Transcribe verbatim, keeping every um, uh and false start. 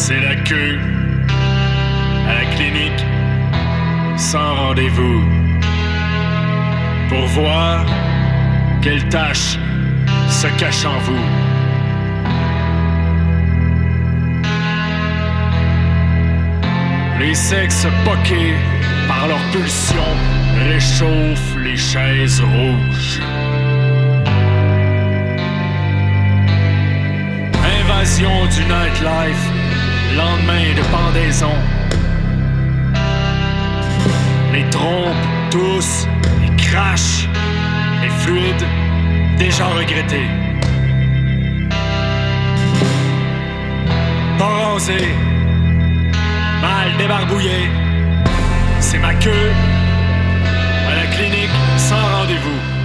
C'est la queue à la clinique sans rendez-vous pour voir quelle tâche se cache en vous. Les sexes poqués par leur pulsion réchauffent les chaises rouges. Invasion du nightlife, lendemain de pendaison. Les trompes toussent et crachent, les fluides déjà regrettés. Pas rasé, mal débarbouillé, c'est ma queue à la clinique sans rendez-vous.